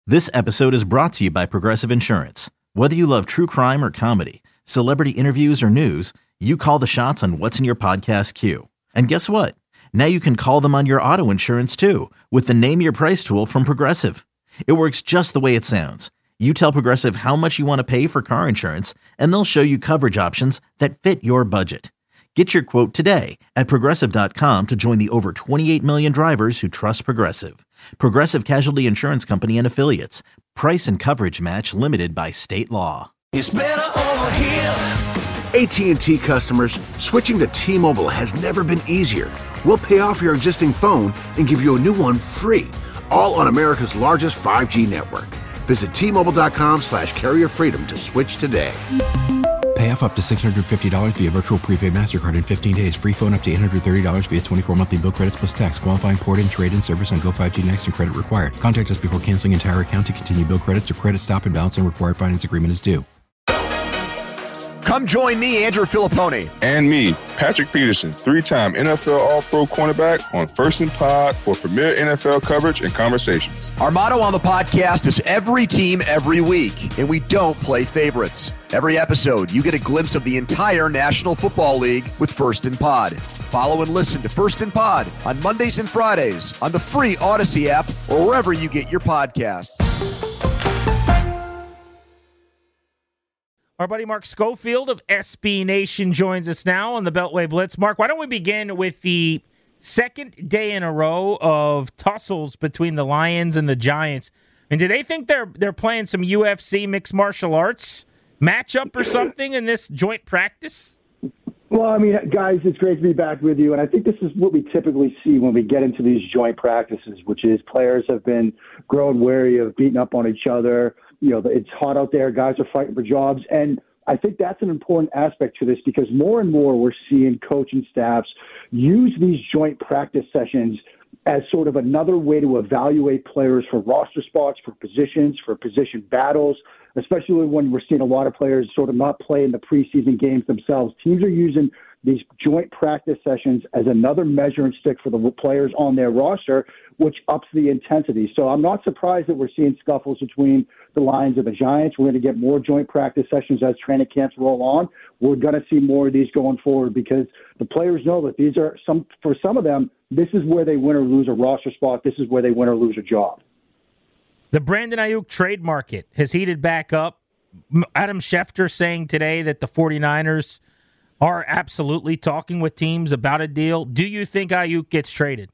This episode is brought to you by Progressive Insurance. Whether you love true crime or comedy, celebrity interviews or news, you call the shots on what's in your podcast queue. And guess what? Now you can call them on your auto insurance too with the Name Your Price tool from Progressive. It works just the way it sounds. You tell Progressive how much you want to pay for car insurance, and they'll show you coverage options that fit your budget. Get your quote today at Progressive.com to join the over 28 million drivers who trust Progressive. Progressive Casualty Insurance Company and Affiliates. Price and coverage match limited by state law. It's better over here. AT&T customers, switching to T-Mobile has never been easier. We'll pay off your existing phone and give you a new one free, all on America's largest 5G network. Visit T-Mobile.com/carrier freedom to switch today. Pay off up to $650 via virtual prepaid MasterCard in 15 days. Free phone up to $830 via 24 monthly bill credits plus tax. Qualifying port-in, trade-in service on Go 5G Next and credit required. Contact us before canceling entire account to continue bill credits or credit stop and balance and required finance agreement is due. Come join me, Andrew Filipponi. And me, Patrick Peterson, three-time NFL All-Pro cornerback on First and Pod for premier NFL coverage and conversations. Our motto on the podcast is every team, every week, and we don't play favorites. Every episode, you get a glimpse of the entire National Football League with First and Pod. Follow and listen to First and Pod on Mondays and Fridays on the free Odyssey app or wherever you get your podcasts. Our buddy Mark Schofield of SB Nation joins us now on the Beltway Blitz. Mark, why don't we begin with the second day in a row of tussles between the Lions and the Giants? And do they think they're playing some UFC mixed martial arts matchup or something in this joint practice? Well, I mean, guys, it's great to be back with you. And I think this is what we typically see when we get into these joint practices, which is players have been grown wary of beating up on each other. You know, it's hot out there. Guys are fighting for jobs. And I think that's an important aspect to this because more and more we're seeing coaching staffs use these joint practice sessions as sort of another way to evaluate players for roster spots, for positions, for position battles, especially when we're seeing a lot of players sort of not play in the preseason games themselves. Teams are using these joint practice sessions as another measuring stick for the players on their roster, which ups the intensity. So I'm not surprised that we're seeing scuffles between the Lions and the Giants. We're going to get more joint practice sessions as training camps roll on. We're going to see more of these going forward because the players know that these are for some of them, this is where they win or lose a roster spot. This is where they win or lose a job. The Brandon Ayuk trade market has heated back up. Adam Schefter saying today that the 49ers are absolutely talking with teams about a deal. Do you think Ayuk gets traded?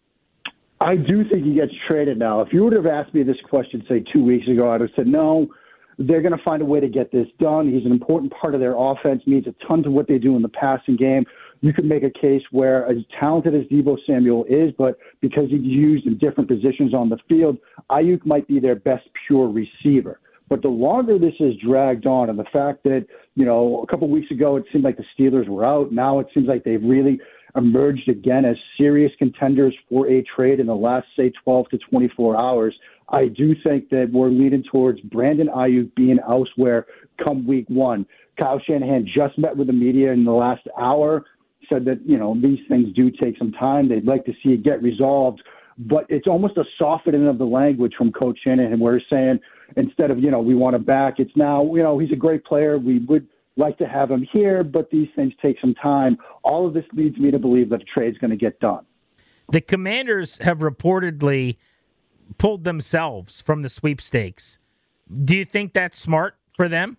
I do think he gets traded now. If you would have asked me this question, say, 2 weeks ago, I'd have said, no, they're going to find a way to get this done. He's an important part of their offense, means a ton to what they do in the passing game. You could make a case where, as talented as Deebo Samuel is, but because he's used in different positions on the field, Ayuk might be their best pure receiver. But the longer this is dragged on, and the fact that, you know, a couple of weeks ago it seemed like the Steelers were out. Now it seems like they've really emerged again as serious contenders for a trade in the last, say, 12 to 24 hours. I do think that we're leaning towards Brandon Ayuk being elsewhere come week one. Kyle Shanahan just met with the media in the last hour, said that, you know, these things do take some time. They'd like to see it get resolved. But it's almost a softening of the language from Coach Shanahan where he's saying instead of, you know, we want him back, it's now, you know, he's a great player. We would like to have him here, but these things take some time. All of this leads me to believe that a trade's going to get done. The Commanders have reportedly pulled themselves from the sweepstakes. Do you think that's smart for them?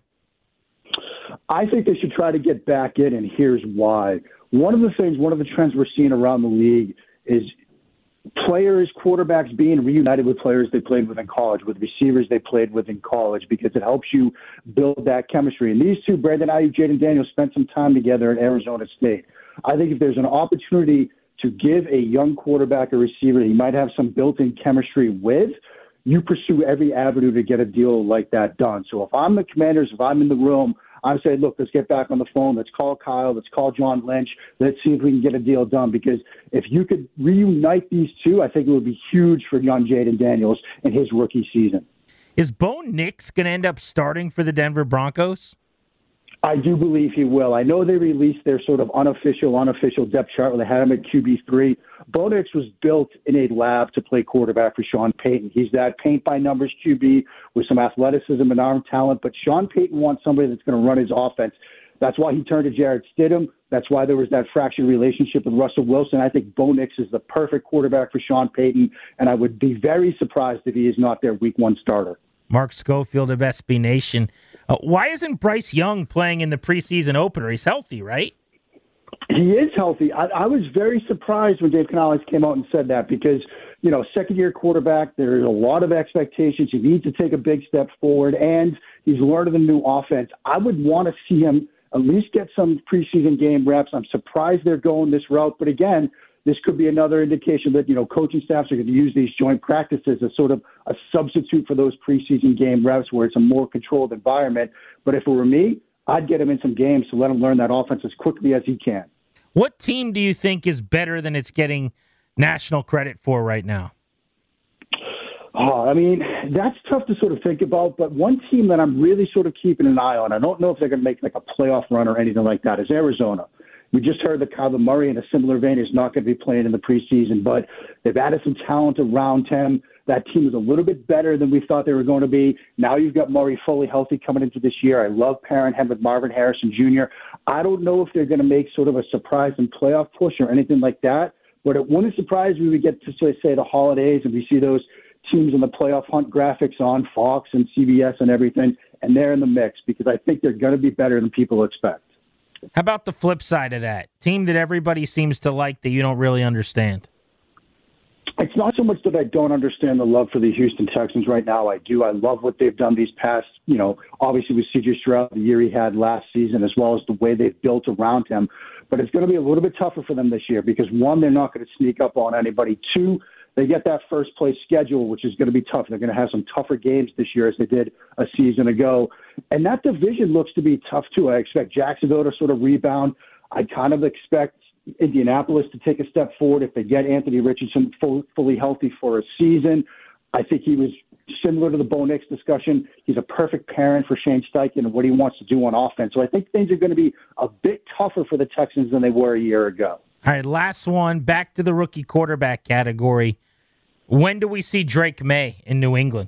I think they should try to get back in, and here's why. One of the trends we're seeing around the league is players, quarterbacks being reunited with players they played with in college, with receivers they played with in college, because it helps you build that chemistry. And these two, Brandon Ayuk, Jaden Daniels, spent some time together at Arizona State. I think if there's an opportunity to give a young quarterback a receiver that he might have some built-in chemistry with, you pursue every avenue to get a deal like that done. So if I'm the Commanders, if I'm in the room, I'm saying, look, let's get back on the phone. Let's call Kyle. Let's call John Lynch. Let's see if we can get a deal done. Because if you could reunite these two, I think it would be huge for young Jaden Daniels in his rookie season. Is Bo Nix going to end up starting for the Denver Broncos? I do believe he will. I know they released their sort of unofficial depth chart where they had him at QB3. Bo Nix was built in a lab to play quarterback for Sean Payton. He's that paint-by-numbers QB with some athleticism and arm talent, but Sean Payton wants somebody that's going to run his offense. That's why he turned to Jarrett Stidham. That's why there was that fractured relationship with Russell Wilson. I think Bo Nix is the perfect quarterback for Sean Payton, and I would be very surprised if he is not their Week 1 starter. Mark Schofield of SB Nation. Why isn't Bryce Young playing in the preseason opener? He's healthy, right? He is healthy. I was very surprised when Dave Canales came out and said that because, second-year quarterback, there's a lot of expectations. He needs to take a big step forward, and he's learning a new offense. I would want to see him at least get some preseason game reps. I'm surprised they're going this route, but again, this could be another indication that, coaching staffs are going to use these joint practices as sort of a substitute for those preseason game reps where it's a more controlled environment. But if it were me, I'd get him in some games to let him learn that offense as quickly as he can. What team do you think is better than it's getting national credit for right now? That's tough to sort of think about, but one team that I'm really sort of keeping an eye on, I don't know if they're going to make like a playoff run or anything like that, is Arizona. We just heard that Kyler Murray, in a similar vein, is not going to be playing in the preseason, but they've added some talent around him. That team is a little bit better than we thought they were going to be. Now you've got Murray fully healthy coming into this year. I love pairing him with Marvin Harrison Jr. I don't know if they're going to make sort of a surprise and playoff push or anything like that, but it wouldn't surprise me if we get to, say, the holidays and we see those teams in the playoff hunt graphics on Fox and CBS and everything, and they're in the mix because I think they're going to be better than people expect. How about the flip side of that? Team that everybody seems to like that you don't really understand. It's not so much that I don't understand the love for the Houston Texans right now. I do. I love what they've done these past, obviously with C.J. Stroud, the year he had last season, as well as the way they've built around him. But it's going to be a little bit tougher for them this year because, one, they're not going to sneak up on anybody. Two, they get that first-place schedule, which is going to be tough. They're going to have some tougher games this year as they did a season ago. And that division looks to be tough, too. I expect Jacksonville to sort of rebound. I kind of expect Indianapolis to take a step forward if they get Anthony Richardson fully healthy for a season. I think he was similar to the Bo Nix discussion. He's a perfect parent for Shane Steichen and what he wants to do on offense. So I think things are going to be a bit tougher for the Texans than they were a year ago. All right, last one, back to the rookie quarterback category. When do we see Drake May in New England?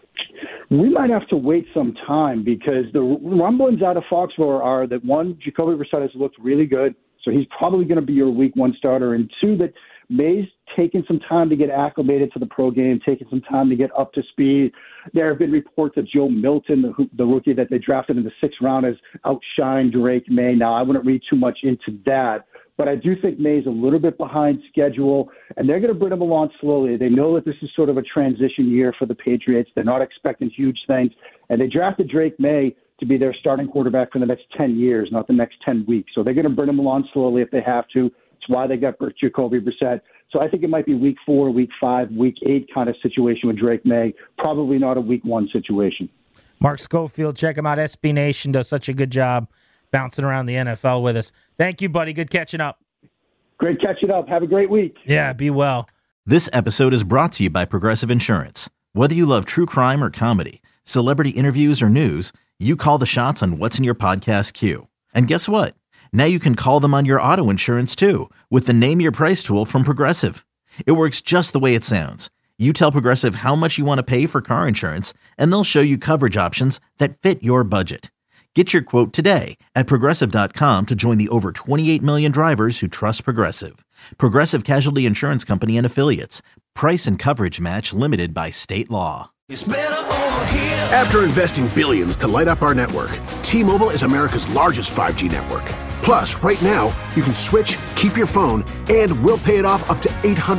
We might have to wait some time because the rumblings out of Foxborough are that, one, Jacoby Brissett has looked really good, so he's probably going to be your Week 1 starter, and two, that May's taken some time to get acclimated to the pro game, taking some time to get up to speed. There have been reports that Joe Milton, the rookie that they drafted in the 6th round, has outshined Drake May. Now, I wouldn't read too much into that, but I do think May's a little bit behind schedule, and they're going to bring him along slowly. They know that this is sort of a transition year for the Patriots. They're not expecting huge things, and they drafted Drake May to be their starting quarterback for the next 10 years, not the next 10 weeks. So they're going to bring him along slowly if they have to. It's why they got Jacoby Brissett. So I think it might be Week 4, Week 5, Week 8 kind of situation with Drake May. Probably not a Week 1 situation. Mark Schofield, check him out. SB Nation does such a good job bouncing around the NFL with us. Thank you, buddy. Good catching up. Great catching up. Have a great week. Yeah, be well. This episode is brought to you by Progressive Insurance. Whether you love true crime or comedy, celebrity interviews or news, you call the shots on what's in your podcast queue. And guess what? Now you can call them on your auto insurance too with the Name Your Price tool from Progressive. It works just the way it sounds. You tell Progressive how much you want to pay for car insurance, and they'll show you coverage options that fit your budget. Get your quote today at Progressive.com to join the over 28 million drivers who trust Progressive. Progressive Casualty Insurance Company and Affiliates. Price and coverage match limited by state law. It's better over here. After investing billions to light up our network, T-Mobile is America's largest 5G network. Plus, right now, you can switch, keep your phone, and we'll pay it off up to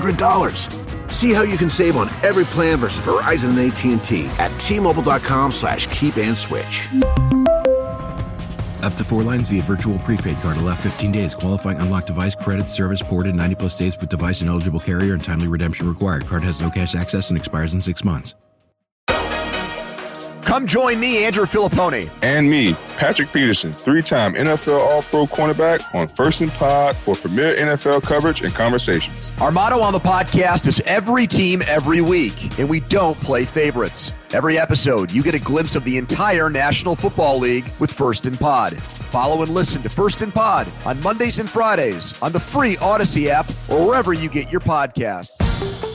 $800. See how you can save on every plan versus Verizon and AT&T at T-Mobile.com/keep-and-switch. Up to 4 lines via virtual prepaid card. Allow 15 days. Qualifying unlocked device credit service ported 90+ days with device and eligible carrier and timely redemption required. Card has no cash access and expires in 6 months. Come join me, Andrew Filippone. And me, Patrick Peterson, 3-time NFL All-Pro cornerback on First and Pod for premier NFL coverage and conversations. Our motto on the podcast is every team, every week, and we don't play favorites. Every episode, you get a glimpse of the entire National Football League with First and Pod. Follow and listen to First and Pod on Mondays and Fridays on the free Odyssey app or wherever you get your podcasts.